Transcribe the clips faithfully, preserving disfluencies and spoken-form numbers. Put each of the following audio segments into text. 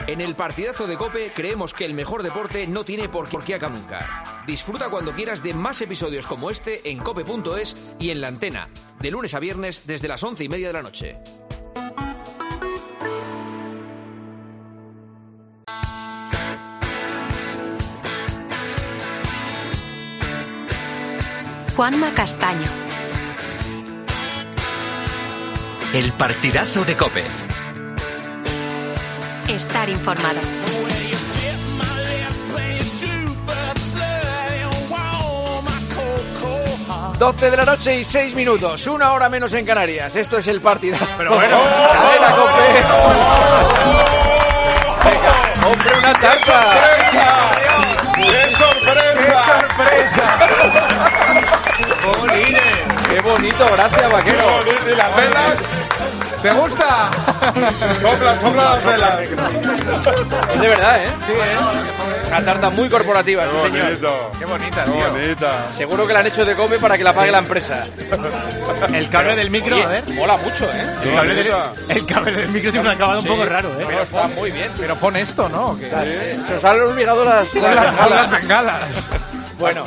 En el partidazo de COPE creemos que el mejor deporte no tiene por qué acabar nunca. Disfruta cuando quieras de más episodios como este en cope punto es y en la antena, de lunes a viernes desde las once y media de la noche. Juanma Castaño. El partidazo de COPE. Estar informado. doce de la noche y seis minutos, una hora menos en Canarias. Esto es el partidazo. Pero bueno, cadena COPE. Venga, hombre, una tarta. ¡Qué sorpresa! ¡Qué sorpresa! ¡Jolines! ¡Qué bonito! Gracias, vaquero. ¿Y las velas? ¿Te gusta? Sopla, sopla las velas. Es de verdad, ¿eh? Sí, ¿eh? Una tarta muy corporativa, Qué sí, señor. bonito. Qué bonita, Qué tío. bonita. Seguro que la han hecho de COPE para que la pague la empresa. El cable del micro, Oye, a ver. mola mucho, ¿eh? El cable del, el cable del micro tiene un acabado Sí, un poco raro, ¿eh? Pero está muy bien. Pero pon esto, ¿no? Que Se os han olvidado las, las, las, bengalas. las bengalas. Bueno.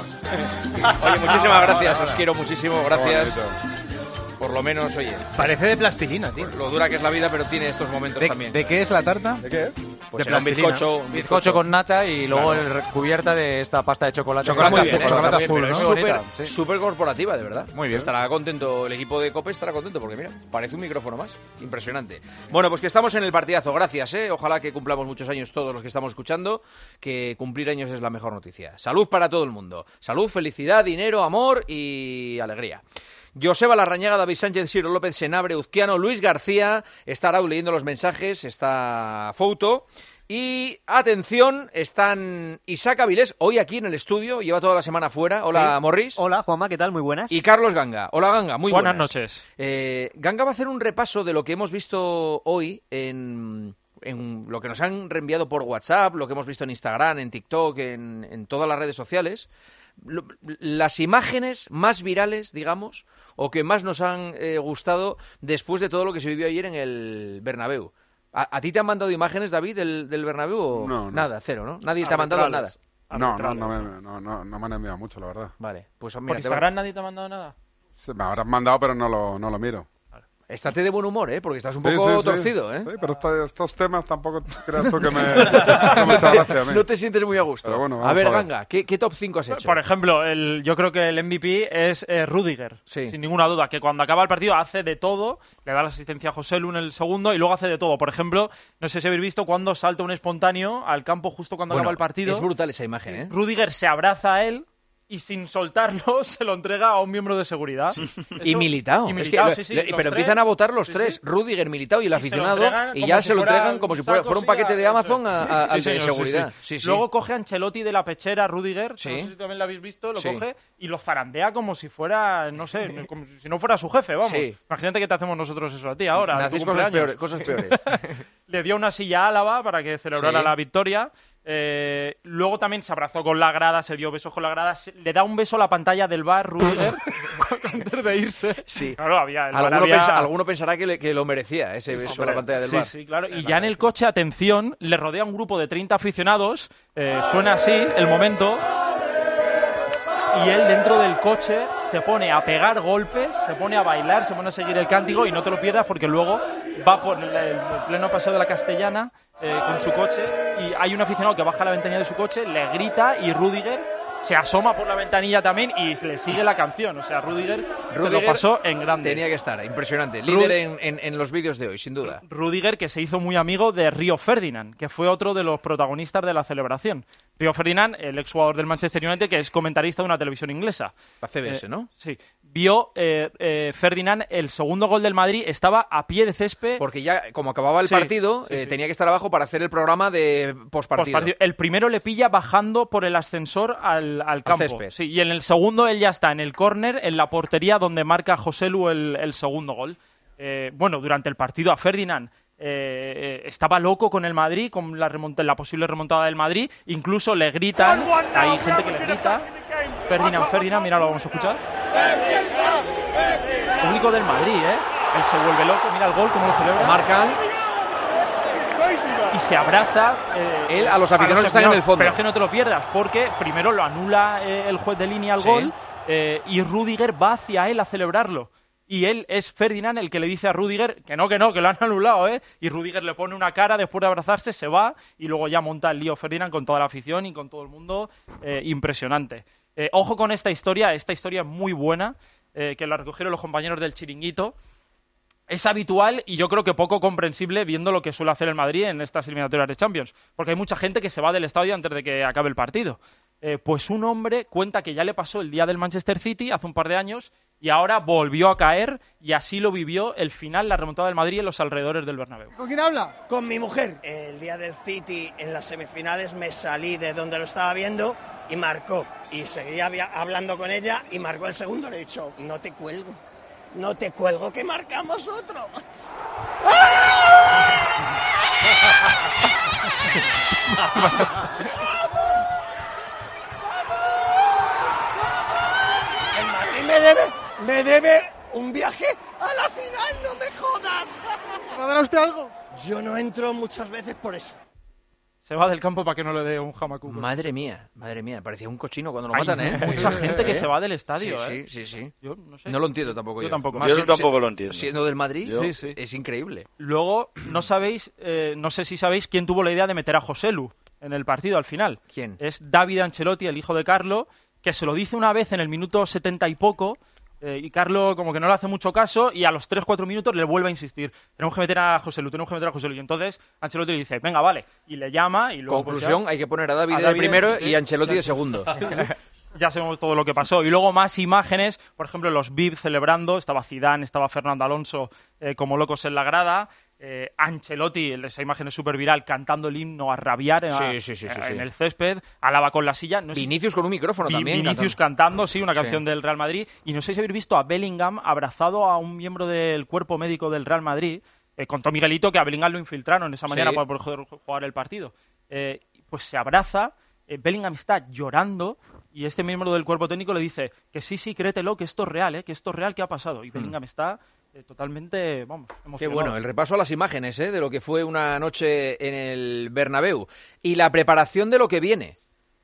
Oye, muchísimas gracias. Os quiero muchísimo. Gracias. Qué Por lo menos, oye, Parece de plastilina, tío. lo dura que es la vida, pero tiene estos momentos ¿De, también. ¿De qué es la tarta? ¿De qué es? Pues de era un plastilina. bizcocho, un bizcocho con nata y luego el cubierta de esta pasta de chocolate. Está muy bien, azul, ¿eh? chocolate Está azul, bien, ¿no? pero Muy es súper, bonita, sí. súper corporativa, de verdad. Muy bien. Estará contento, el equipo de COPE estará contento porque, mira, parece un micrófono más. Impresionante. Bueno, pues que estamos en el partidazo. Gracias, ¿eh? Ojalá que cumplamos muchos años todos los que estamos escuchando, que cumplir años es la mejor noticia. Salud para todo el mundo. Salud, felicidad, dinero, amor y alegría. Joseba Larrañaga, David Sánchez, Ciro López, Senabre, Uzquiano, Luis García, está Raúl leyendo los mensajes, está Fouto. Y atención, están Isaac Avilés, hoy aquí en el estudio, lleva toda la semana fuera. Hola, Sí. Morris. Hola, Juanma, ¿qué tal? Muy buenas. Y Carlos Ganga. Hola, Ganga, muy buenas. Buenas noches. Eh, Ganga va a hacer un repaso de lo que hemos visto hoy en, en lo que nos han reenviado por WhatsApp, lo que hemos visto en Instagram, en TikTok, en, en todas las redes sociales. Lo, las imágenes más virales, digamos, o que más nos han eh, gustado después de todo lo que se vivió ayer en el Bernabéu. ¿A, a ti te han mandado imágenes, David, del, del Bernabéu? O No, no. Nada, cero, ¿no? Nadie te ha mandado nada. No, no, no, me, no, no, no me han enviado mucho, la verdad. Vale, pues mira, ¿Por te va- Instagram nadie te ha mandado nada? Se me habrán mandado, pero no lo, no lo miro. estate de buen humor, ¿eh? Porque estás un Sí, poco sí, sí. torcido, ¿eh? Sí, pero esta- estos temas tampoco creas tú que me, que me echa gracia a mí. No te sientes muy a gusto. Pero bueno, a vamos ver, a ver. Ganga, ¿qué, qué top cinco has hecho? Por ejemplo, el, yo creo que el M V P es eh, Rüdiger, Sí. sin ninguna duda, que cuando acaba el partido hace de todo, le da la asistencia a José Lu en el segundo y luego hace de todo. Por ejemplo, no sé si habéis visto cuando salta un espontáneo al campo justo cuando Bueno, acaba el partido. es brutal esa imagen, ¿eh? Rüdiger se abraza a él y sin soltarlo se lo entrega a un miembro de seguridad. Y Eso- Militao. Y Es Militao, que- sí, sí, le- los pero tres. empiezan a votar los Sí, tres, sí. Rüdiger, Militao y el Y se lo aficionado, entregan y como ya si se lo fuera entregan como si fuera, saco, fuera un sí, paquete de eso Amazon a- a- Sí, al de señor, sí, seguridad. sí. Sí, sí. Luego coge a Ancelotti de la pechera, Rüdiger, Sí. no sé si también lo habéis visto, lo Sí. coge y lo zarandea como si fuera, no sé, como si no fuera su jefe, vamos. Sí. Imagínate que te hacemos nosotros eso a ti ahora. Me en tu hacéis cosas cumpleaños. peores, cosas peores. Le dio una silla a Álava para que celebrara Sí. la victoria. Eh, luego también se abrazó con la grada, se dio besos con la grada. se- Le da un beso a la pantalla del bar, Rüdiger, antes de irse. Sí. Claro, había, el bar Alguno, había- pensa- alguno pensará que, le- que lo merecía, ese beso en la pantalla del Sí, bar. sí, claro. Y ya en el coche, atención, le rodea un grupo de treinta aficionados. eh, suena así el momento. Y él dentro del coche se pone a pegar golpes, se pone a bailar, se pone a seguir el cántico y no te lo pierdas porque luego va por el, el pleno paseo de la Castellana eh, con su coche y hay un aficionado que baja la ventanilla de su coche, le grita y Rüdiger se asoma por la ventanilla también y le sigue la canción. O sea, Rüdiger, se lo Rüdiger pasó en grande. Tenía que estar, impresionante. Líder en, en- en los vídeos de hoy, sin duda. Rüdiger, que se hizo muy amigo de Río Ferdinand, que fue otro de los protagonistas de la celebración. Río Ferdinand, el exjugador del Manchester United, que es comentarista de una televisión inglesa. La C B S, Eh, ¿no? Sí. Vio eh, eh, Ferdinand el segundo gol del Madrid, estaba a pie de césped. Porque ya, como acababa el Sí, partido, sí, eh, sí. tenía que estar abajo para hacer el programa de postpartido. Postpartido. El primero le pilla bajando por el ascensor al, al campo. césped. Sí, y en el segundo él ya está en el córner, en la portería donde marca José Lu el, el segundo gol. Eh, bueno, durante el partido a Ferdinand eh, eh, estaba loco con el Madrid, con la, remonta- la posible remontada del Madrid. Incluso le gritan, hay gente que le grita. Ferdinand, Ferdinand, mira, lo vamos a escuchar. Público del Madrid, ¿eh? Él se vuelve loco, mira el gol, cómo lo celebra. Marcan. y se abraza. Eh, Él a los aficionados que están en el fondo. Pero es que no te lo pierdas, porque primero lo anula eh, el juez de línea al Sí. gol eh, y Rüdiger va hacia él a celebrarlo. Y él es Ferdinand el que le dice a Rüdiger que no, que no, que lo han anulado, ¿eh? Y Rüdiger le pone una cara después de abrazarse, se va y luego ya monta el lío Ferdinand con toda la afición y con todo el mundo. Eh, impresionante. Eh, ojo con esta historia, esta historia es muy buena, eh, que la recogieron los compañeros del Chiringuito. Es habitual y yo creo que poco comprensible viendo lo que suele hacer el Madrid en estas eliminatorias de Champions. Porque hay mucha gente que se va del estadio antes de que acabe el partido. Eh, pues un hombre cuenta que ya le pasó el día del Manchester City hace un par de años y ahora volvió a caer y así lo vivió el final, la remontada del Madrid en los alrededores del Bernabéu. ¿Con quién habla? Con mi mujer. El día del City en las semifinales me salí de donde lo estaba viendo y marcó. Y seguía hablando con ella y marcó el segundo. Le he dicho, no te cuelgo, no te cuelgo que marcamos otro. El Madrid me debe, me debe un viaje a la final, no me jodas. ¿Va a dar a usted algo? Yo no entro muchas veces por eso. Se va del campo para que no le dé un jamacuco. Madre mía, madre mía, parecía un cochino cuando lo Hay matan, ¿eh? mucha gente que se va del estadio, sí, ¿eh? Sí, sí, sí. Yo no sé. No lo entiendo tampoco Yo yo. tampoco. Más Yo siendo- tampoco lo entiendo. Siendo del Madrid, Yo- Sí, sí. es increíble. Luego, no sabéis, eh, no sé si sabéis quién tuvo la idea de meter a Joselu en el partido al final. ¿Quién? Es David Ancelotti, el hijo de Carlo, que se lo dice una vez en el minuto setenta y poco, eh, y Carlo como que no le hace mucho caso, y a los tres cuatro minutos le vuelve a insistir. Tenemos que meter a Joselu, tenemos que meter a Joselu. Y entonces Ancelotti le dice, venga, vale, y le llama, y luego... pues, Conclusión, ya- hay que poner a David a de David, primero sí, y sí. Ancelotti de segundo. Ya sabemos todo lo que pasó. Y luego más imágenes, por ejemplo, los V I P celebrando, estaba Zidane, estaba Fernando Alonso eh, como locos en la grada, eh, Ancelotti, esa imagen es súper viral, cantando el himno a rabiar en, Sí, sí, sí, sí, en sí. el césped, alaba con la silla. No sé- Vinicius con un micrófono Vi- también. Vinicius cantando. cantando, sí, una Sí. canción del Real Madrid. Y no sé si habéis visto a Bellingham abrazado a un miembro del cuerpo médico del Real Madrid. Eh, contó Miguelito que a Bellingham lo infiltraron esa mañana Sí. para poder jugar el partido. Eh, pues se abraza, eh, Bellingham está llorando y este miembro del cuerpo técnico le dice que sí, sí, créetelo, que esto es real, eh, que esto es real, que ha pasado. Y Bellingham está eh, totalmente, vamos, Qué emocionado. bueno, el repaso a las imágenes ¿eh? de lo que fue una noche en el Bernabéu y la preparación de lo que viene.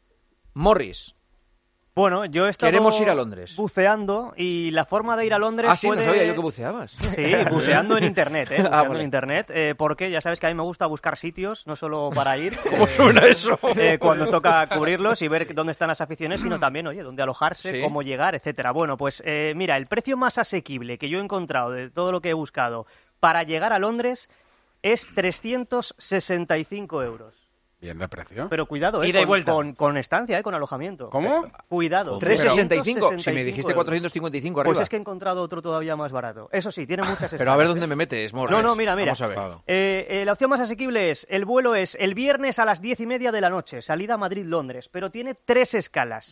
Morris, Bueno, yo he estado Queremos ir a Londres. buceando y la forma de ir a Londres ah, sí, puede... no sabía yo que buceabas. Sí, buceando en internet, ¿eh? Buceando Ah, vale. en internet, eh, porque ya sabes que a mí me gusta buscar sitios, no solo para ir. ¿Cómo eh, suena eso? eh, cuando toca cubrirlos y ver dónde están las aficiones, sino también, oye, dónde alojarse, Sí. cómo llegar, etcétera. Bueno, pues eh, mira, el precio más asequible que yo he encontrado de todo lo que he buscado para llegar a Londres es trescientos sesenta y cinco euros. Bien de precio. Pero cuidado, ¿eh? Ida y con, vuelta. Con, con estancia, ¿eh? Con alojamiento. ¿Cómo? Cuidado. trescientos sesenta y cinco. trescientos Si me sesenta y dijiste cinco cuatrocientos cincuenta y cinco euros. arriba. Pues es que he encontrado otro todavía más barato. Eso sí, tiene muchas Pero a ver escalas, dónde ¿eh? me metes, Morris. No, no, mira, mira. Vamos a ver. Claro. Eh, eh, la opción más asequible es, el vuelo es el viernes a las diez y media de la noche, salida Madrid-Londres, pero tiene tres escalas.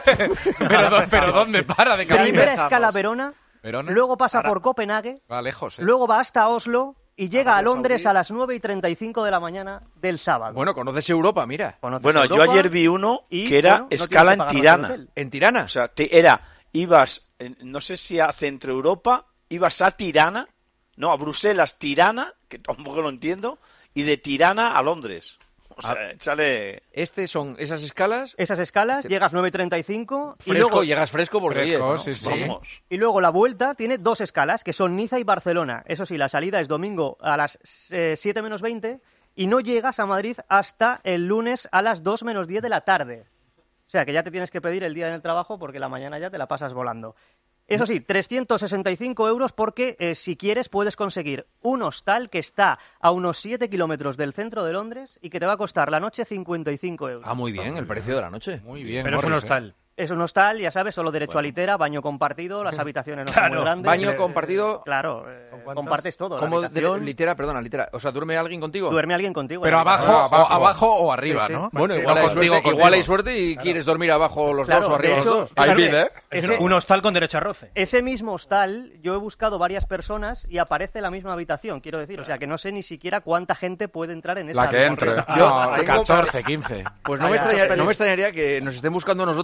pero, do- pero ¿dónde para de La camino? primera escala Verona, Verona. luego pasa por Copenhague, Va lejos, ¿eh? luego va hasta Oslo y llega a Arabia Londres Saudí. a las nueve y treinta y cinco de la mañana del sábado. Bueno, conoces Europa, mira. Conoces Bueno, yo Europa ayer vi uno y, que era bueno, no escala tienes que en pagar Tirana. hotel. ¿En Tirana? O sea, te- era, ibas, eh, no sé si a Centro Europa, ibas a Tirana, no, a Bruselas, Tirana, que tampoco lo entiendo, y de Tirana a Londres. O sea, Ah. échale... Este son esas escalas. Esas escalas, llegas nueve y treinta y cinco y Fresco, luego, llegas fresco porque Fresco, oye, ¿no? sí, sí. Vamos. y luego la vuelta tiene dos escalas, que son Niza y Barcelona. Eso sí, la salida es domingo a las eh, siete menos veinte y no llegas a Madrid hasta el lunes a las dos menos diez de la tarde. O sea, que ya te tienes que pedir el día en el trabajo porque la mañana ya te la pasas volando. Eso sí, trescientos sesenta y cinco euros porque eh, si quieres puedes conseguir un hostal que está a unos siete kilómetros del centro de Londres y que te va a costar la noche cincuenta y cinco euros. Ah, muy bien, el precio de la noche. Muy bien, Pero es un Morris, ¿eh? hostal. Es un hostal, ya sabes, solo derecho a litera, baño compartido, las habitaciones no son Claro, muy grandes. baño Eh, compartido. Claro, eh, ¿Con cuántos? compartes todo. la ¿Cómo de, habitación, litera? Perdona, litera. O sea, ¿duerme alguien contigo? duerme alguien contigo. Pero en la abajo, habitación. o, abajo o arriba, Sí, sí. ¿no? Bueno, Sí, igual, no, hay contigo, suerte, contigo. igual hay suerte y quieres dormir abajo los Claro, dos o de arriba hecho, los dos. Hay ese- vida, ¿eh? Es ese- un hostal con derecho a roce. Ese mismo hostal, yo he buscado varias personas y aparece la misma habitación, quiero decir. O sea, que no sé ni siquiera cuánta gente puede entrar en esa La que entre. habitación. Yo No, tengo- catorce, quince. Pues no me, Vaya, extrañaría, muchos no me extrañaría que nos estén buscando a nosotros ese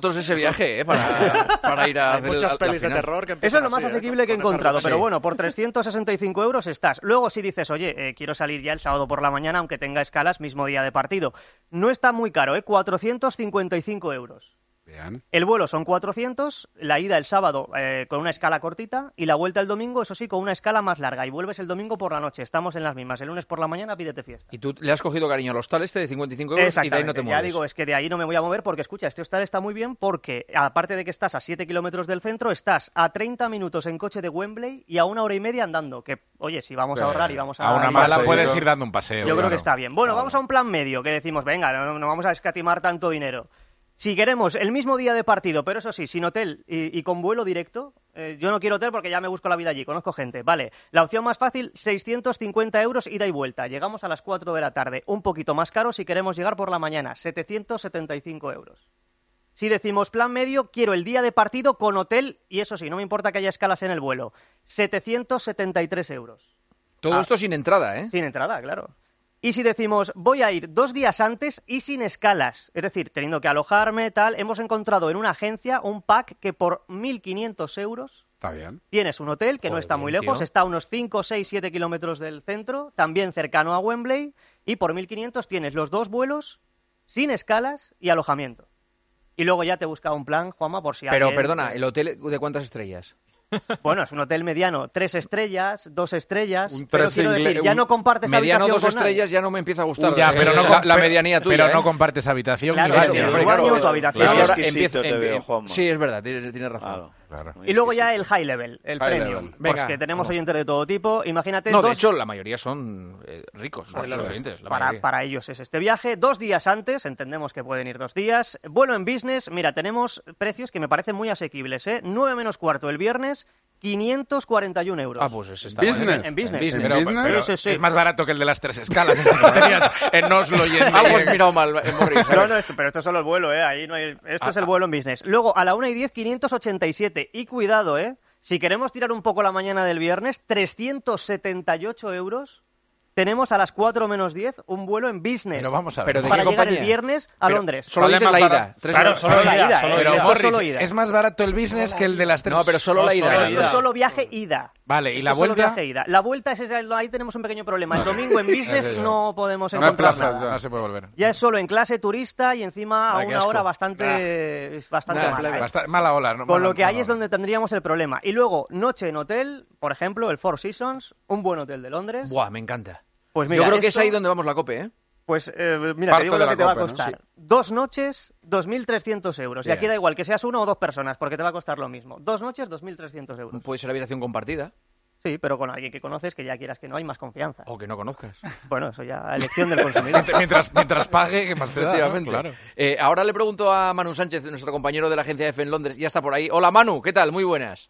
viaje, ¿eh? Para, para ir a Hay hacer muchas la- pelis la de final. terror que Eso empiezan es lo más así, ¿eh? asequible que he Con esa encontrado, ruta. pero Sí. bueno, por trescientos sesenta y cinco euros estás. Luego si dices, oye, eh, quiero salir ya el sábado por la mañana, aunque tenga escalas, mismo día de partido. No está muy caro, ¿eh? cuatrocientos cincuenta y cinco euros. Bien. El vuelo son cuatrocientos, la ida el sábado eh, con una escala cortita y la vuelta el domingo, eso sí, con una escala más larga. Y vuelves el domingo por la noche. Estamos en las mismas. El lunes por la mañana pídete fiesta. Y tú le has cogido cariño al hostal este de cincuenta y cinco euros y de ahí no te ya mueves. digo, es que de ahí no me voy a mover porque, escucha, este hostal está muy bien porque, aparte de que estás a siete kilómetros del centro, estás a treinta minutos en coche de Wembley y a una hora y media andando. Que, oye, si vamos a ahorrar y vamos a... A una y mala paseo, puedes ir dando un paseo. Yo creo claro. que está bien. Bueno, vamos a un plan medio, que decimos, venga, no, no vamos a escatimar tanto dinero. Si queremos el mismo día de partido, pero eso sí, sin hotel y, y con vuelo directo, eh, yo no quiero hotel porque ya me busco la vida allí, conozco gente. Vale, la opción más fácil, seiscientos cincuenta euros ida y vuelta. Llegamos a las cuatro de la tarde. Un poquito más caro si queremos llegar por la mañana, setecientos setenta y cinco euros. Si decimos plan medio, quiero el día de partido con hotel y eso sí, no me importa que haya escalas en el vuelo. setecientos setenta y tres euros. Todo Ah. esto sin entrada, ¿eh? Sin entrada, claro. Y si decimos, voy a ir dos días antes y sin escalas, es decir, teniendo que alojarme, tal, hemos encontrado en una agencia un pack que por mil quinientos euros Está bien. tienes un hotel que no Joder, está muy bien, lejos, tío. está a unos cinco, seis, siete kilómetros del centro, también cercano a Wembley, y por mil quinientos tienes los dos vuelos sin escalas y alojamiento. Y luego ya te busca un plan, Juanma, por si Pero alguien- perdona, ¿el hotel de cuántas estrellas? Bueno, es un hotel mediano, tres estrellas, dos estrellas, Un pero tres quiero ingle- decir, ya un no compartes Mediano habitación dos con nadie. estrellas ya no me empieza a gustar. Ya, eh, pero no la, com- la pe- medianía tuya. Pero ¿eh? no compartes habitación. Claro, ni eso, baño. tu hombre, baño, claro, tu habitación. es que Claro. ahora Exquisito empiezo- te veo, em- Juanma. Sí, es verdad, tienes, tienes razón. Claro. Claro. Muy Y luego ya el exquisito. high level, el High premium. level. Venga, Porque tenemos vamos. oyentes de todo tipo. Imagínate No, dos... de hecho, la mayoría son eh, ricos, los Claro. oyentes. la para, mayoría. para ellos es este viaje. Dos días antes, entendemos que pueden ir dos días. Vuelo en business, mira, tenemos precios que me parecen muy asequibles, ¿eh? nueve menos cuarto el viernes, quinientos cuarenta y un euros. Ah, pues ese está Business. mal. En business. En business. Pero, business? pero Sí, sí, sí. es más barato que el de las tres escalas este que tenías en Oslo y en... Algo has mirado mal, eh, Morris. a No, ver. no, esto, pero esto es solo el vuelo, ¿eh? Ahí no hay... Esto Ah, es el ah. vuelo en business. Luego, a la una y diez, quinientos ochenta y siete. Y cuidado, ¿eh? Si queremos tirar un poco la mañana del viernes, trescientos setenta y ocho euros. Tenemos a las cuatro menos diez un vuelo en business. Pero vamos a ver. Pero ¿de para qué llegar compañía? el viernes a Pero Londres. Solo Sale dices más la ida. barato. Tres Claro, euros. solo Solo la la ida. ida, solo ¿eh? Pero, Esto es Morris, solo ida. es más barato el business que el de las tres... No, pero solo la ida. Pero la esto ida. es solo viaje ida. Vale, ¿y Esto la es solo vuelta? viaje ida. La vuelta es esa, ahí tenemos un pequeño problema. El domingo en business Eso ya. no podemos No hay encontrar plazas, nada. No se puede volver. Ya es solo en clase turista y encima a Ah, qué una asco. hora bastante, es bastante Nah, mala, ¿eh? Basta- mala ola. ¿no? Con Mala- lo que ahí mala es ola. donde tendríamos el problema. Y luego, noche en hotel, por ejemplo, el Four Seasons, un buen hotel de Londres. Buah, me encanta. Pues mira, Yo creo que esto- es ahí donde vamos la cope, ¿eh? Pues eh, mira, Parte te digo de lo la que te va a copa, ¿no? costar. Sí. Dos noches, dos mil trescientos euros. Y Bien. aquí da igual que seas uno o dos personas, porque te va a costar lo mismo. Dos noches, dos mil trescientos euros. Puede ser habitación compartida Sí, pero con alguien que conoces, que ya quieras que no, hay más confianza. o que no conozcas. Bueno, eso ya, elección del consumidor. Mientras, mientras pague, que más te da, ¿no? Efectivamente. Claro. Eh, ahora le pregunto a Manu Sánchez, nuestro compañero de la agencia F en Londres. Ya está por ahí. Hola, Manu, ¿qué tal? Muy buenas.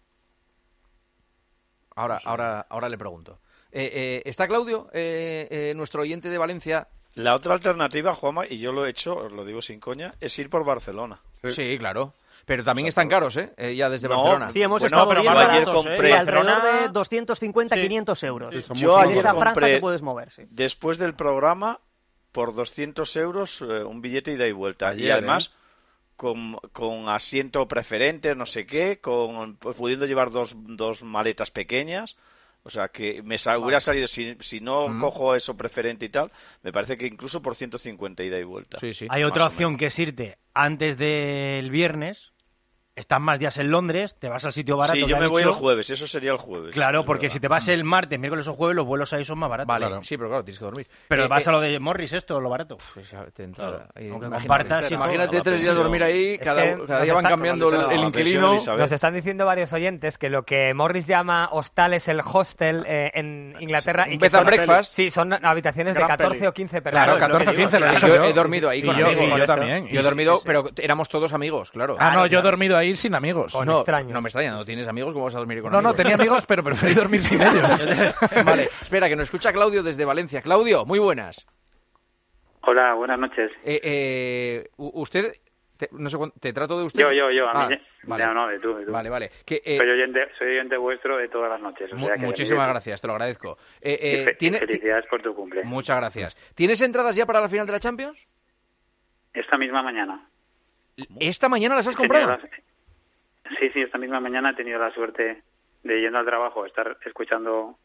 Ahora, ahora, ahora le pregunto. Eh, eh, ¿Está Claudio, eh, eh, nuestro oyente de Valencia? La otra alternativa, Juanma, y yo lo he hecho, os lo digo sin coña, es ir por Barcelona. Sí, claro. Pero también están caros, ¿eh? Eh, ya desde No, Barcelona. Sí, hemos Bueno, estado pero viendo yo ayer baratos, compré- ¿eh? Y alrededor Barcelona- de doscientos cincuenta, Sí. quinientos euros. Sí, son Yo mucho En ayer esa más. franja compré- te puedes mover, sí. Después del programa, por doscientos euros, eh, un billete ida y vuelta. y Ayer, además, ¿eh? con, con asiento preferente, no sé qué, con pues, pudiendo llevar dos, dos maletas pequeñas. O sea, que me sa- hubiera salido, si, si no Mm. cojo eso preferente y tal, me parece que incluso por ciento cincuenta ida y vuelta. Sí, sí. Hay Más otra o opción que es irte antes del viernes, estás más días en Londres, te vas al sitio barato. Sí, que yo ha me voy dicho. el jueves, eso sería el jueves. Claro, es porque verdad. si te vas el martes, miércoles o jueves, los vuelos ahí son más baratos. Vale, Claro. sí, pero claro, tienes que dormir. Pero Eh, vas eh, a lo de Morris, esto, lo barato. pues ya te entra ahí, Aunque imagínate. compartas, hijo, Imagínate la tres días pensión. dormir ahí, Es cada, que cada nos día van está- cambiando el, la el pensión, inquilino. Isabel. Nos están diciendo varios oyentes que lo que Morris llama hostal es el hostel eh, en Inglaterra. Un y que bed and son- breakfast. Sí, son habitaciones de Gran catorce peli. o quince personas. Claro, es lo que catorce o digo, quince, sí. lo he Ah, dicho yo yo. he dormido ahí Y con yo, amigos. y por yo eso. también. Yo he Y- dormido, sí. pero éramos todos amigos, claro. Ah, no, yo he claro. dormido ahí sin amigos. Con no, extraños. no me extraña, no tienes amigos, ¿cómo vas a dormir con No, no, amigos? tenía amigos, pero preferí dormir sin ellos. Vale, espera, que nos escucha Claudio desde Valencia. Claudio, muy buenas. Hola, buenas noches. Eh, eh, u- usted, te, no sé cuánto, ¿te trato de usted? Yo, yo, yo. A Ah, mí, vale. No, no, de tú, de tú. Vale, vale. Que, eh, Soy, oyente, soy oyente vuestro de todas las noches. O mu- sea que muchísimas de mí- gracias, te lo agradezco. Eh, y eh, fe- y ¿tiene, ti- felicidades por tu cumple. muchas gracias. ¿Tienes entradas ya para la final de la Champions? Esta misma mañana. ¿Esta mañana las has He tenido comprado? la- Sí, sí, esta misma mañana he tenido la suerte de, yendo al trabajo, estar escuchando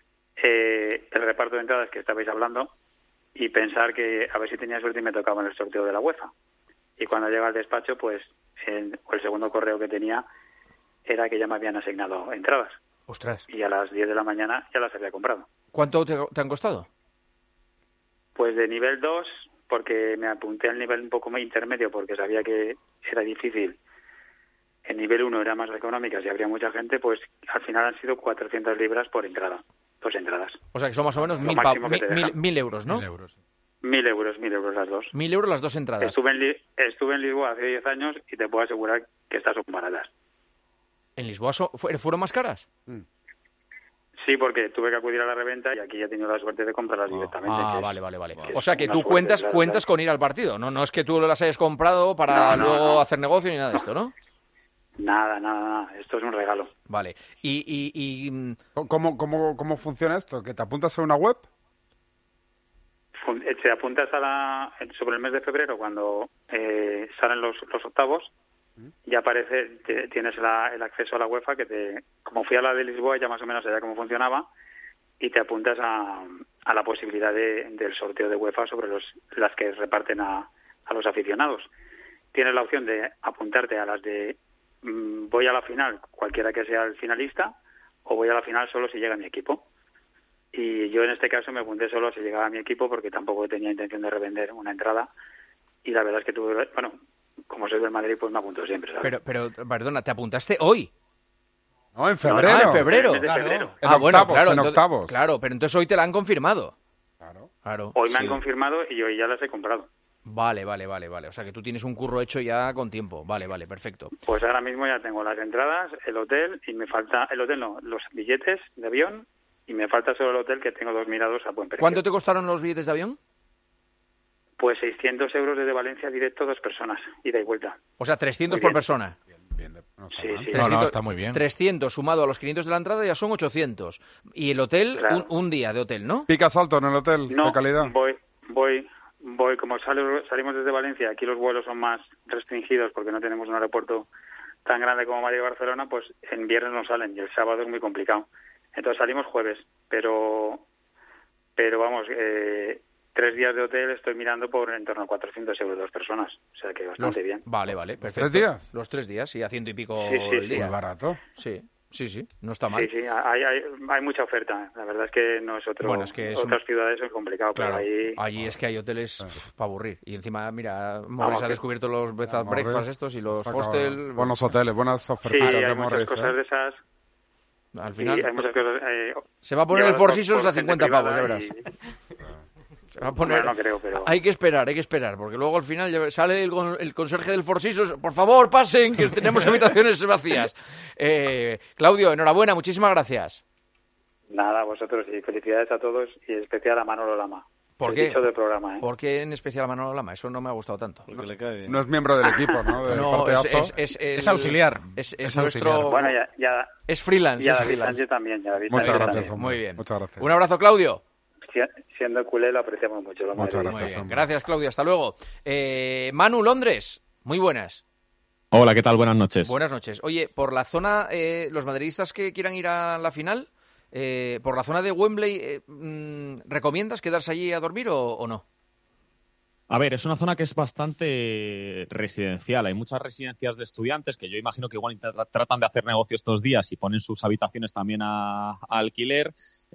eh, el reparto de entradas que estabais hablando y pensar que a ver si tenía suerte y me tocaba en el sorteo de la UEFA. Y cuando llega al despacho, pues el, el segundo correo que tenía era que ya me habían asignado entradas. Ostras. Y a las diez de la mañana ya las había comprado. ¿Cuánto te, te han costado? Pues de nivel dos, porque me apunté al nivel un poco más intermedio porque sabía que era difícil. El nivel uno era más económicas y habría mucha gente, pues al final han sido cuatrocientas libras por entrada, dos entradas. O sea, que son más o menos Lo mil, pa- máximo que mi- te mil, dejan. mil euros, ¿no? Mil Mil euros, mil euros las dos. Mil euros las dos entradas. Estuve en, Li- estuve en Lisboa hace diez años y te puedo asegurar que estas son baratas. ¿En Lisboa so- fu- fueron más caras? Sí, porque tuve que acudir a la reventa y aquí ya he tenido la suerte de comprarlas directamente. Ah, que- vale, vale, vale. que O es sea, que una tú suerte, cuentas claro, cuentas claro. con ir al partido, ¿no? No es que tú las hayas comprado para No, no, luego no. hacer negocio ni nada de esto, ¿no? Nada, nada, nada. Esto es un regalo. Vale. Y... y, y mm, ¿Cómo, cómo, ¿Cómo funciona esto? ¿Que te apuntas a una web? Fun- eh, Te apuntas a la, sobre el mes de febrero cuando eh, salen los, los octavos y aparece, te- tienes la- el acceso a la UEFA que te, como fui a la de Lisboa ya más o menos sabía cómo funcionaba y te apuntas a, a la posibilidad de- del sorteo de UEFA sobre los, las que reparten a, a los aficionados. Tienes la opción de apuntarte a las de mm, voy a la final, cualquiera que sea el finalista, o voy a la final solo si llega mi equipo. Y yo en este caso me apunté solo si llegaba mi equipo porque tampoco tenía intención de revender una entrada y la verdad es que tuve, bueno, como soy del Madrid pues me apunto siempre, ¿sabes? Pero, pero, perdona, ¿te apuntaste hoy? No, en No, febrero. Ah, en febrero. En el mes de febrero. En Ah, bueno, octavos, claro. en entonces- octavos. Claro, pero entonces hoy te la han confirmado. Claro. Claro. Hoy me sí. han confirmado y hoy ya las he comprado. Vale, vale, vale, vale. O sea, que tú tienes un curro hecho ya con tiempo. Vale, vale, perfecto. Pues ahora mismo ya tengo las entradas, el hotel y me falta, el hotel no, los billetes de avión y me falta solo el hotel que tengo dos mirados a buen precio. ¿Cuánto te costaron los billetes de avión? Pues seiscientos euros desde Valencia directo dos personas, ida y vuelta. O sea, trescientos Muy por bien. persona. Sí, sí. No, no, está muy bien. trescientos sumado a los quinientos de la entrada ya son ochocientos. Y el hotel, Claro. un, un día de hotel, ¿no? ¿Picas alto en el hotel No, de calidad? voy, voy, voy, como sale- salimos desde Valencia, aquí los vuelos son más restringidos porque no tenemos un aeropuerto tan grande como Madrid y Barcelona, pues en viernes no salen y el sábado es muy complicado. Entonces salimos jueves, pero, pero vamos, eh, tres días de hotel estoy mirando por en torno a cuatrocientos euros dos personas, o sea que bastante Los- bien. Vale, vale, perfecto. ¿Tres días? Los tres días, sí, a ciento y pico Sí, sí, el sí. día. Muy barato. Sí, sí, sí, no está mal. Sí, sí, hay, hay, hay mucha oferta. La verdad es que no es otro. Bueno, es que es un- otras ciudades es complicado, Claro, pero ahí allí es que hay hoteles para aburrir. Y encima, mira, Morris Vamos, ha que- descubierto los bed and Morris breakfast estos y los saca hostel. Buenos hoteles, buenas sí, ofertitas hay de muchas Morris. cosas ¿eh? de esas. Al Y final hay muchas cosas. eh, se va a poner el llevadas Four por- Seasons por a gente cincuenta pavos, ya privada verás. y- Se va a poner... Bueno, no creo, pero- Hay que esperar, hay que esperar, porque luego al final ya sale el, con- el conserje del Four Seasons. Por favor, pasen, que tenemos habitaciones vacías. Eh, Claudio, enhorabuena, muchísimas gracias. Nada, vosotros y felicidades a todos y en especial a Manolo Lama. ¿Por el qué? bicho del programa, ¿eh? ¿Por qué en especial a Manolo Lama? Eso no me ha gustado tanto. No es miembro del equipo, ¿no? Del No, es, partidazo. es, es, el- Es auxiliar. Es, es Es nuestro... auxiliar. Bueno, ya, ya, Es freelance, ya es David freelance. Sánchez también. Ya David Muchas Sánchez gracias, también. hombre. Muy bien. Muchas gracias. Un abrazo, Claudio. Si- Siendo culé lo apreciamos mucho. Lo Muchas Madrid. Muy gracias, bien. hombre. Gracias, Claudio. Hasta luego. Eh, Manu, Londres. Muy buenas. Hola, ¿qué tal? Buenas noches. Buenas noches. Oye, por la zona, eh, los madridistas que quieran ir a la final, eh, por la zona de Wembley, eh, mm, ¿recomiendas quedarse allí a dormir o, o no? A ver, es una zona que es bastante residencial. Hay muchas residencias de estudiantes que yo imagino que igual tra- tratan de hacer negocio estos días y ponen sus habitaciones también a, a alquiler.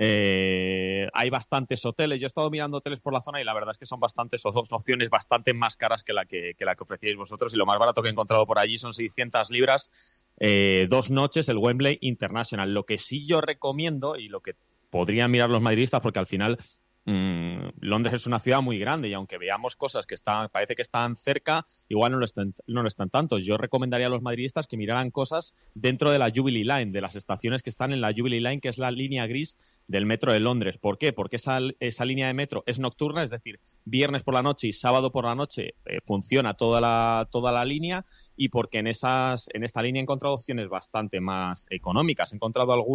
Eh, hay bastantes hoteles. Yo he estado mirando hoteles por la zona y la verdad es que son bastantes o- opciones bastante más caras que la que, que la que ofrecíais vosotros. Y lo más barato que he encontrado por allí son seiscientas libras, eh, dos noches, el Wembley International. Lo que sí yo recomiendo y lo que podrían mirar los madridistas, porque al final Mm, Londres es una ciudad muy grande y aunque veamos cosas que están, parece que están cerca, igual no lo están, no lo están tanto. Yo recomendaría a los madridistas que miraran cosas dentro de la Jubilee Line, de las estaciones que están en la Jubilee Line, que es la línea gris del metro de Londres. ¿Por qué? Porque esa, esa línea de metro es nocturna, es decir, viernes por la noche y sábado por la noche eh, funciona toda la, toda la línea, y porque en, esas, en esta línea he encontrado opciones bastante más económicas. He encontrado alguno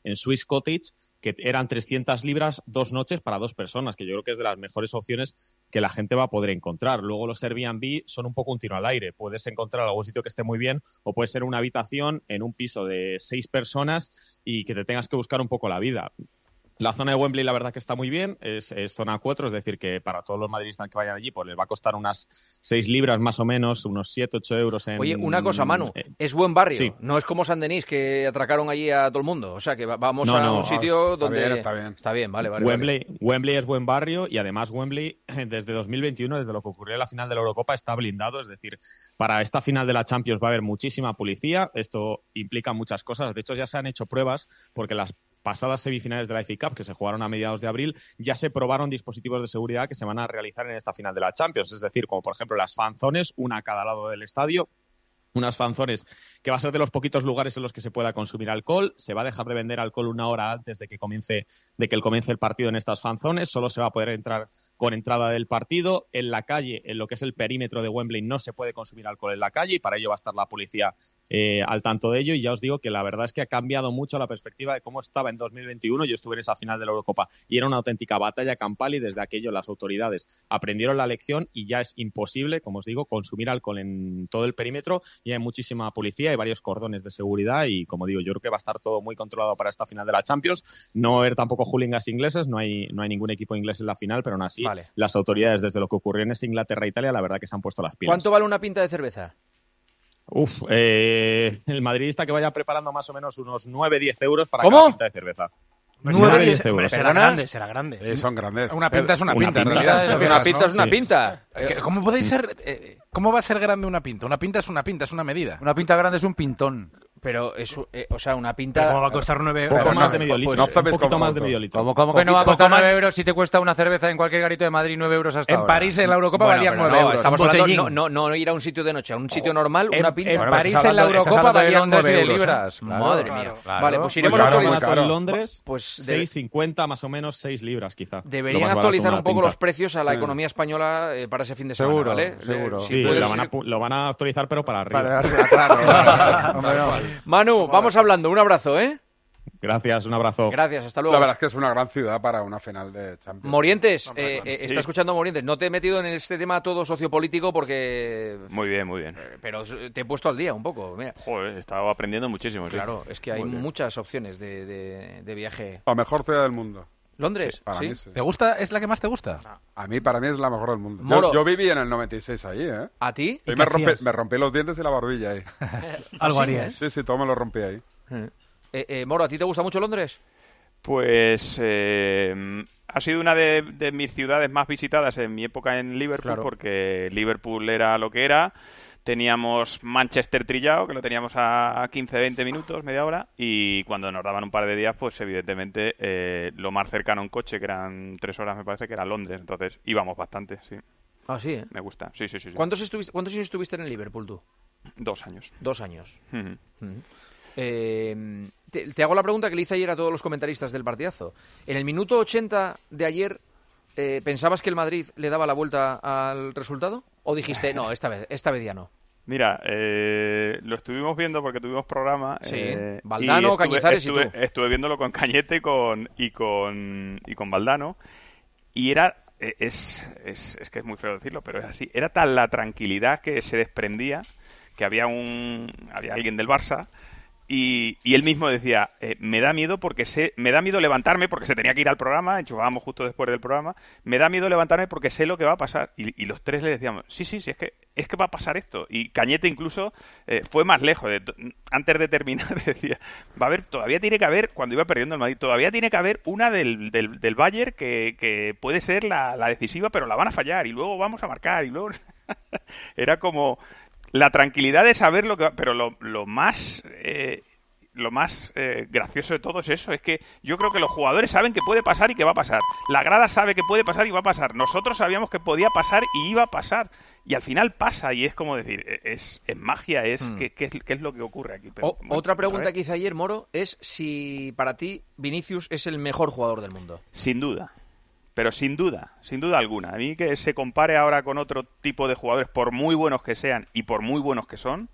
en Swiss Cottage, que eran trescientas libras dos noches para dos personas, que yo creo que es de las mejores opciones que la gente va a poder encontrar. Luego los Airbnb son un poco un tiro al aire. Puedes encontrar algún sitio que esté muy bien o puede ser una habitación en un piso de seis personas y que te tengas que buscar un poco la vida. La zona de Wembley, la verdad que está muy bien, es, es zona cuatro, es decir, que para todos los madridistas que vayan allí, pues les va a costar unas seis libras más o menos, unos siete, ocho euros en... Oye, una cosa, Manu, eh, es buen barrio, sí. No es como San Denis, que atracaron allí a todo el mundo, o sea, que vamos no, a no, un sitio está donde... Bien, está bien, está bien, vale, vale. Wembley, vale. Wembley es buen barrio y además Wembley, desde dos mil veintiuno, desde lo que ocurrió en la final de la Eurocopa, está blindado, es decir, para esta final de la Champions va a haber muchísima policía, esto implica muchas cosas, de hecho ya se han hecho pruebas porque las pasadas semifinales de la F A Cup, que se jugaron a mediados de abril, ya se probaron dispositivos de seguridad que se van a realizar en esta final de la Champions. Es decir, como por ejemplo las fanzones, una a cada lado del estadio, unas fanzones que va a ser de los poquitos lugares en los que se pueda consumir alcohol. Se va a dejar de vender alcohol una hora antes de que comience, de que el comience el partido en estas fanzones. Solo se va a poder entrar con entrada del partido. En la calle, en lo que es el perímetro de Wembley, no se puede consumir alcohol en la calle y para ello va a estar la policía eh, al tanto de ello. Y ya os digo que la verdad es que ha cambiado mucho la perspectiva de cómo estaba en dos mil veintiuno. Yo estuve en esa final de la Eurocopa y era una auténtica batalla campal y desde aquello las autoridades aprendieron la lección y ya es imposible, como os digo, consumir alcohol en todo el perímetro. Y hay muchísima policía y varios cordones de seguridad y, como digo, yo creo que va a estar todo muy controlado para esta final de la Champions. No va a haber tampoco hooligans ingleses, no hay, no hay ningún equipo inglés en la final, pero aún así vale. Las autoridades, desde lo que ocurrió en esa Inglaterra e Italia, la verdad que se han puesto las pilas. ¿Cuánto vale una pinta de cerveza? Uf, eh, el madridista que vaya preparando más o menos unos nueve diez euros para ¿Cómo? cada pinta de cerveza. nueve diez euros. Será grande, será grande. Eh, son grandes. Una pinta es una, una pinta, pinta. en realidad. Una Fijas, pinta ¿no? es una Sí. pinta. ¿Cómo podéis ser? Eh, ¿Cómo va a ser grande una pinta? Una pinta es una pinta, es una medida. Una pinta grande es un pintón. Pero es, eh, o sea, una pinta... ¿Cómo va a costar nueve euros? Poco Pero más no, de medio litro. pues, no un sabes poquito con más de foto. medio litro. ¿Cómo, cómo que no va a Poquito costar más. nueve euros si te cuesta una cerveza en cualquier garito de Madrid nueve euros hasta En ahora? París, en la Eurocopa, Bueno, valían pero nueve no, euros. estamos Un hablando botellín. no, no, no ir a un sitio de noche, a un sitio normal, En, una pinta. en Bueno, pero París, estás en la hablando- estás Eurocopa, hablando de valían nueve nueve euros, libras. ¿eh? Madre Claro, mía. claro. Vale, pues iremos Muy caro, actualizando. muy caro. En Londres, Pues de- seis cincuenta más o menos, seis libras quizá. Lo Deberían más barato, actualizar una un poco pinta. los precios a la Sí. economía española eh, para ese fin de semana, Seguro, ¿vale? seguro. Eh, si Sí, puedes- lo van, a, pu- lo van a actualizar pero para arriba. Para arriba, claro. Hombre, no. Manu, vamos hablando. Un abrazo, ¿eh? Gracias, un abrazo. Gracias, hasta La luego. verdad es que es una gran ciudad para una final de Champions. Morientes, Hombre, eh, claro. eh, Sí. está escuchando Morientes. No te he metido en este tema todo sociopolítico porque... Muy bien, muy bien. eh, Pero te he puesto al día un poco. Mira. Joder, he estado aprendiendo muchísimo. sí. Claro, es que hay Muy bien. muchas opciones de, de- de viaje. La mejor ciudad del mundo. ¿Londres? Para ¿Sí? mí, sí. ¿Te gusta? ¿Es la que más te gusta? A mí, para mí, es la mejor del mundo. Moro. Yo, yo viví en el noventa y seis ahí, ¿eh? ¿A ti? Ahí qué me, rompí, hacías? me rompí los dientes y la barbilla ahí. Algo ¿Sí, harías. Sí, sí, todo me lo rompí ahí. Eh, eh, Moro, ¿a ti te gusta mucho Londres? Pues eh, ha sido una de, de mis ciudades más visitadas en mi época en Liverpool, Claro. porque Liverpool era lo que era. Teníamos Manchester trillado, que lo teníamos a quince veinte minutos, media hora, y cuando nos daban un par de días, pues evidentemente eh, lo más cercano en coche, que eran tres horas me parece, que era Londres. Entonces íbamos bastante, sí. Ah, sí, ¿eh? Me gusta, sí, sí, sí. sí. ¿Cuántos, estuviste, ¿Cuántos años estuviste en Liverpool tú? Dos años. Dos años. Ujú. Ujú. Eh, te, te hago la pregunta que le hice ayer a todos los comentaristas del partidazo. En el minuto ochenta de ayer, eh, ¿pensabas que el Madrid le daba la vuelta al resultado? ¿O dijiste, no, esta vez, esta vez ya no? Mira, eh, lo estuvimos viendo porque tuvimos programa. Sí, eh, Valdano, y estuve- Cañizares y estuve, tú. Estuve viéndolo con Cañete y con, y con, y con Valdano. Y era, eh, es, es, es que es muy feo decirlo, pero es así. Era tal la tranquilidad que se desprendía que había un había alguien del Barça. Y, y él mismo decía, eh, me da miedo porque sé, me da miedo levantarme porque se tenía que ir al programa, enchufábamos justo después del programa, me da miedo levantarme porque sé lo que va a pasar. Y, y los tres le decíamos, sí, sí, sí, es que es que va a pasar esto. Y Cañete incluso eh, fue más lejos. De, antes de terminar decía, va a haber, todavía tiene que haber, cuando iba perdiendo el Madrid, todavía tiene que haber una del, del, del Bayern que, que puede ser la, la decisiva, pero la van a fallar y luego vamos a marcar y luego... Era como... La tranquilidad de saber lo que va... Pero lo, lo más... Eh, lo más eh, gracioso de todo es eso. Es que yo creo que los jugadores saben que puede pasar y que va a pasar. La grada sabe que puede pasar y va a pasar. Nosotros sabíamos que podía pasar y iba a pasar. Y al final pasa. Y es como decir... Es, es magia. Es Hmm. ¿qué, qué es, qué es lo que ocurre aquí? Pero, O- bueno, otra pues a pregunta ver. que hice ayer, Moro, es si para ti Vinicius es el mejor jugador del mundo. Sin duda. Pero sin duda, sin duda alguna. A mí que se compare ahora con otro tipo de jugadores, por muy buenos que sean y por muy buenos que son,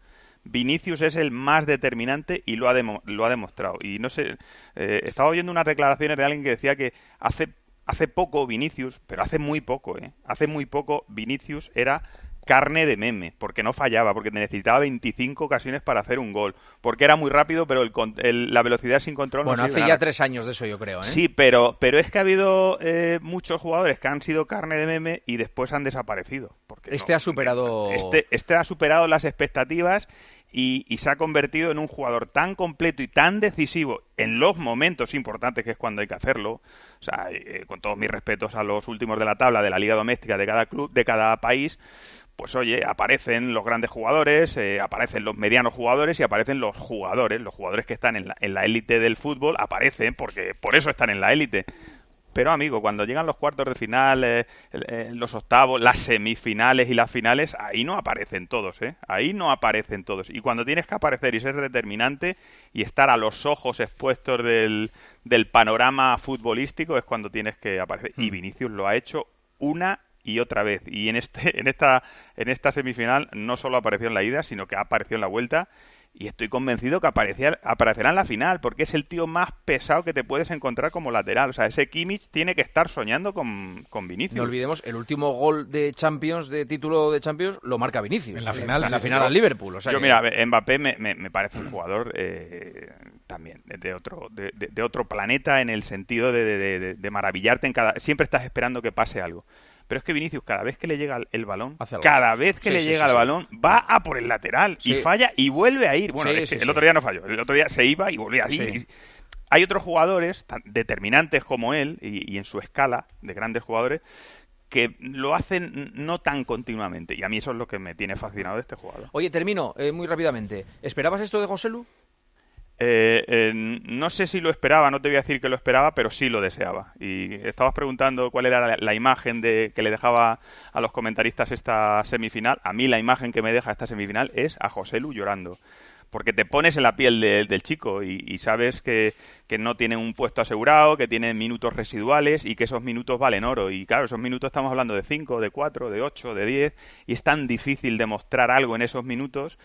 Vinicius es el más determinante y lo ha, demo- lo ha demostrado. Y no sé, eh, estaba oyendo unas declaraciones de alguien que decía que hace, hace poco Vinicius, pero hace muy poco, ¿eh? Hace muy poco Vinicius era carne de meme, porque no fallaba, porque necesitaba veinticinco ocasiones para hacer un gol, porque era muy rápido, pero el, el, la velocidad sin control bueno, no hace ya tres años de eso, yo creo, ¿eh? Sí, pero, pero es que ha habido eh, muchos jugadores que han sido carne de meme y después han desaparecido. Porque este no, ha superado... Este, este ha superado las expectativas y, y se ha convertido en un jugador tan completo y tan decisivo en los momentos importantes, que es cuando hay que hacerlo. O sea, eh, con todos mis respetos a los últimos de la tabla de la liga doméstica de cada club, de cada país, pues oye, aparecen los grandes jugadores, eh, aparecen los medianos jugadores y aparecen los jugadores, los jugadores que están en la, en la élite del fútbol aparecen porque por eso están en la élite. Pero, amigo, cuando llegan los cuartos de final, eh, eh, los octavos, las semifinales y las finales, ahí no aparecen todos, ¿eh? Ahí no aparecen todos. Y cuando tienes que aparecer y ser determinante y estar a los ojos expuestos del, del panorama futbolístico es cuando tienes que aparecer. Y Vinicius lo ha hecho una y otra vez. Y en este en esta en esta semifinal no solo apareció en la ida, sino que ha aparecido en la vuelta. Y estoy convencido que aparecerá, aparecerá en la final, porque es el tío más pesado que te puedes encontrar como lateral. O sea, ese Kimmich tiene que estar soñando con, con Vinicius. No olvidemos, el último gol de Champions, de título de Champions, lo marca Vinicius. En la final. O sea, en la sí, final sí. al Liverpool. O sea Yo, que... mira, Mbappé me, me, me parece un jugador eh, también de otro, de, de, de otro planeta, en el sentido de, de, de, de maravillarte en cada... Siempre estás esperando que pase algo. Pero es que Vinicius, cada vez que le llega el balón, cada vez que sí, le sí, llega sí, el sí. balón, va a por el lateral Sí. y falla y vuelve a ir. Bueno, Sí, es que sí, el sí. otro día no falló, el otro día se iba y volvía a ir. Sí. Y hay otros jugadores tan determinantes como él, y, y en su escala de grandes jugadores, que lo hacen no tan continuamente. Y a mí eso es lo que me tiene fascinado de este jugador. Oye, termino eh, muy rápidamente. ¿Esperabas esto de Joselu? Eh, eh, no sé si lo esperaba, no te voy a decir que lo esperaba, pero sí lo deseaba. Y estabas preguntando cuál era la, la imagen de, que le dejaba a los comentaristas esta semifinal. A mí la imagen que me deja esta semifinal es a Joselu llorando. Porque te pones en la piel de, del chico y, y sabes que, que no tiene un puesto asegurado, que tiene minutos residuales y que esos minutos valen oro. Y claro, esos minutos estamos hablando de cinco, de cuatro, de ocho, de diez, y es tan difícil demostrar algo en esos minutos.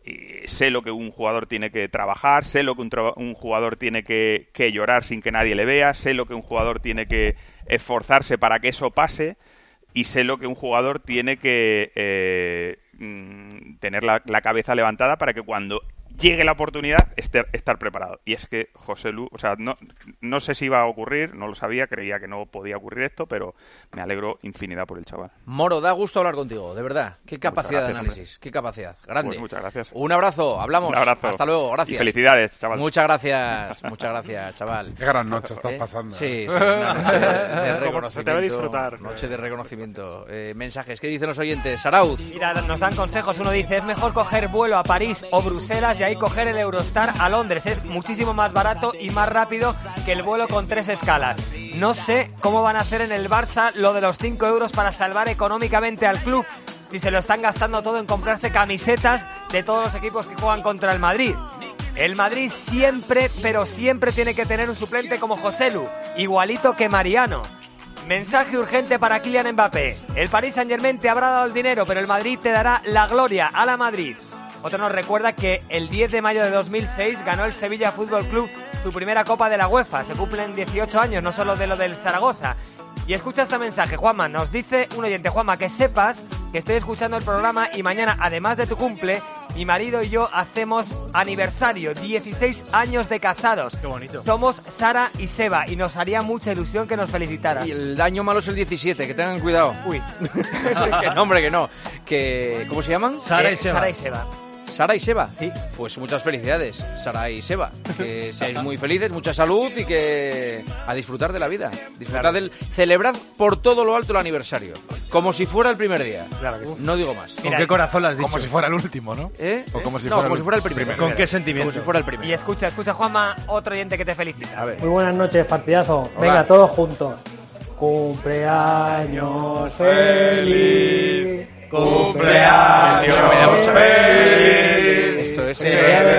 Y sé lo que un jugador tiene que trabajar, sé lo que un, tra- un jugador tiene que, que llorar sin que nadie le vea, sé lo que un jugador tiene que esforzarse para que eso pase, y sé lo que un jugador tiene que eh, mm, tener la, la cabeza levantada para que cuando llegue la oportunidad estar, estar preparado. Y es que Joselu, o sea, no, no sé si iba a ocurrir, no lo sabía, creía que no podía ocurrir esto, pero me alegro infinidad por el chaval. Moro, da gusto hablar contigo, de verdad. Qué capacidad gracias, de análisis, hombre. qué capacidad. Grande. Pues muchas gracias. Un abrazo, hablamos. Un abrazo. Hasta luego, gracias. Y felicidades, chaval. Muchas gracias, muchas gracias, chaval. Qué gran noche estás ¿Eh? pasando. Sí, ¿eh? sí, es una noche de, de Como reconocimiento. se te ve disfrutar. Noche de reconocimiento. Eh, mensajes, ¿qué dicen los oyentes? Sarauz. Mira, nos dan consejos. Uno dice, es mejor coger vuelo a París o Bruselas y ahí coger el Eurostar a Londres. Es muchísimo más barato y más rápido que el vuelo con tres escalas. No sé cómo van a hacer en el Barça lo de los cinco euros para salvar económicamente al club, si se lo están gastando todo en comprarse camisetas de todos los equipos que juegan contra el Madrid. El Madrid siempre, pero siempre tiene que tener un suplente como Joselu, igualito que Mariano. Mensaje urgente para Kylian Mbappé. El Paris Saint-Germain te habrá dado el dinero, pero el Madrid te dará la gloria. A la Madrid. Otro nos recuerda que el diez de mayo de dos mil seis ganó el Sevilla Fútbol Club su primera Copa de la UEFA. Se cumplen dieciocho años, no solo de lo del Zaragoza. Y escucha este mensaje, Juanma. Nos dice un oyente, Juanma, que sepas que estoy escuchando el programa y mañana, además de tu cumple, mi marido y yo hacemos aniversario, dieciséis años de casados. Qué bonito. Somos Sara y Seba y nos haría mucha ilusión que nos felicitaras. Y el año malo es el diecisiete, que tengan cuidado. Uy. Que no, hombre, que no. Que, ¿cómo se llaman? Sara y Seba. Sara y Seba. Sara y Seba. Sí. Pues muchas felicidades, Sara y Seba. Que seáis muy felices, mucha salud y que a disfrutar de la vida. Disfrutad Claro. del... Celebrad por todo lo alto el aniversario. Como si fuera el primer día. Claro que sí. No digo más. ¿Con qué corazón lo has dicho? Como si fuera el último, ¿no? ¿Eh? O como si no, fuera como el si fuera el primero. ¿Con qué sentimiento? Como si fuera el primero. Y escucha, escucha, Juanma, otro oyente que te felicita. A ver. Muy buenas noches, partidazo. Hola. Venga, todos juntos. Cumpleaños feliz. Cumpleaños feliz. Esto es... Que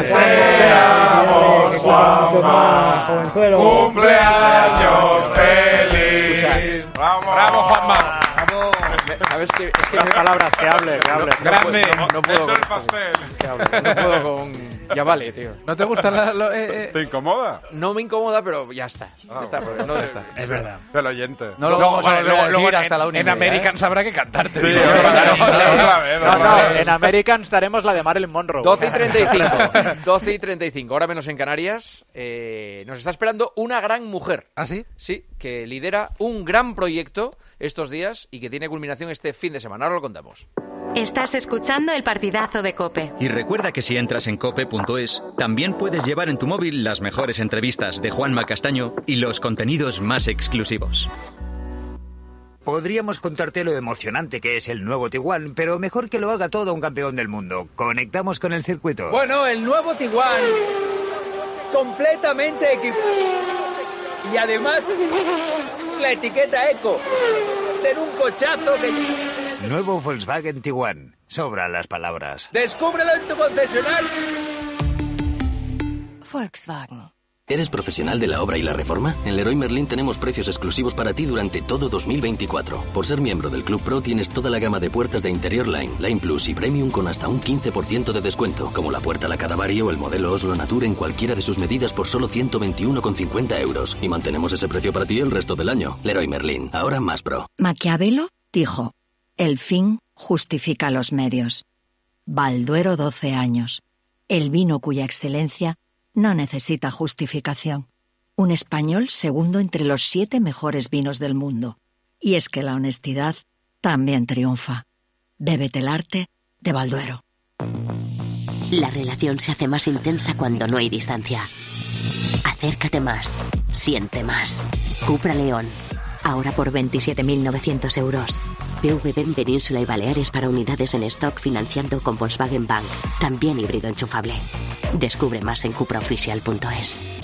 deseamos mucho más, jovenzuelo. ¡Cumpleaños feliz! Escucha. ¡Bravo, Juanma! Me, ¿Sabes qué? Es que Las palabras, que hable, que hable. No, no Grande. puedo, no, no puedo con El esto. pastel. Que hable. No puedo con... Ya vale, tío. ¿No te gusta la, lo- eh, eh? ¿Te incomoda? No me incomoda, pero ya está. Ya Ah, está, bueno. porque no está. Es verdad. El oyente. No lo Luego, vamos a bueno, volver a luego- decir luego hasta en, la una y en media, American ¿eh? sabrá que cantarte. Sí, tío. otra vez, otra vez, No, otra no, vez. en American estaremos la de Marilyn Monroe. doce y treinta y cinco. doce y treinta y cinco, ahora menos en Canarias. Eh, nos está esperando una gran mujer. ¿Ah, sí? Sí, que lidera un gran proyecto estos días y que tiene culminación este fin de semana. Ahora lo contamos. Estás escuchando el partidazo de COPE. Y recuerda que si entras en cope punto es, también puedes llevar en tu móvil las mejores entrevistas de Juanma Castaño y los contenidos más exclusivos. Podríamos contarte lo emocionante que es el nuevo Tiguan, pero mejor que lo haga todo un campeón del mundo. Conectamos con el circuito. Bueno, el nuevo Tiguan, completamente equipado. Y además, la etiqueta Eco. De un cochazo que... Nuevo Volkswagen Tiguan. Sobran las palabras. Descúbrelo en tu concesionario. Volkswagen. ¿Eres profesional de la obra y la reforma? En Leroy Merlin tenemos precios exclusivos para ti durante todo dos mil veinticuatro. Por ser miembro del Club Pro tienes toda la gama de puertas de Interior Line, Line Plus y Premium con hasta un quince por ciento de descuento, como la puerta Lacadavari o el modelo Oslo Nature en cualquiera de sus medidas por solo ciento veintiuno con cincuenta euros. Y mantenemos ese precio para ti el resto del año. Leroy Merlin, ahora más pro. Maquiavelo dijo, el fin justifica los medios. Balduero doce años. El vino cuya excelencia no necesita justificación. Un español segundo entre los siete mejores vinos del mundo. Y es que la honestidad también triunfa. Bébete el arte de Balduero. La relación se hace más intensa cuando no hay distancia. Acércate más. Siente más. Cupra León. Ahora por veintisiete mil novecientos euros. B V B en Península y Baleares para unidades en stock financiando con Volkswagen Bank. También híbrido enchufable. Descubre más en cupraoficial punto es.